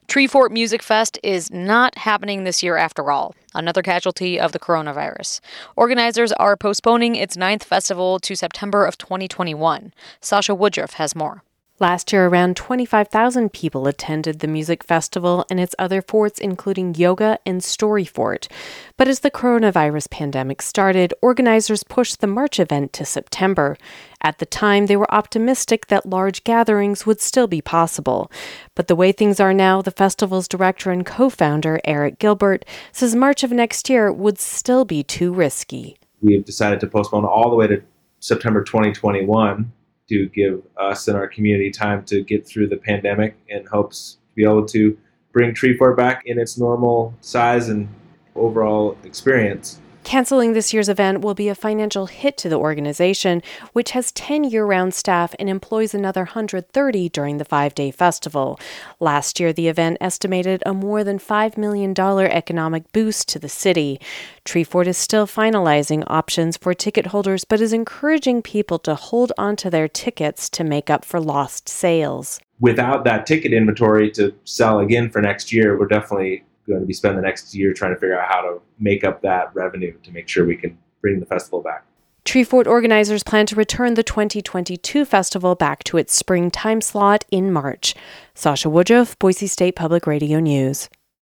Treefort Music Fest is not happening this year after all, another casualty of the coronavirus. Organizers are postponing its 9th festival to September of 2021. Sasha Woodruff has more. Last year, around 25,000 people attended the music festival and its other forts, including Yoga and Story Fort. But as the coronavirus pandemic started, organizers pushed the March event to September. At the time, they were optimistic that large gatherings would still be possible. But the way things are now, the festival's director and co-founder, Eric Gilbert, says March of next year would still be too risky. We've decided to postpone all the way to September 2021. To give us and our community time to get through the pandemic in hopes to be able to bring Treefort back in its normal size and overall experience. Canceling this year's event will be a financial hit to the organization, which has 10 year-round staff and employs another 130 during the 5-day festival. Last year, the event estimated a more than $5 million economic boost to the city. Treefort is still finalizing options for ticket holders, but is encouraging people to hold onto their tickets to make up for lost sales. Without that ticket inventory to sell again for next year, we're definitely going to be spending the next year trying to figure out how to make up that revenue to make sure we can bring the festival back. Treefort organizers plan to return the 2022 festival back to its spring time slot in March. Sasha Woodruff, Boise State Public Radio News.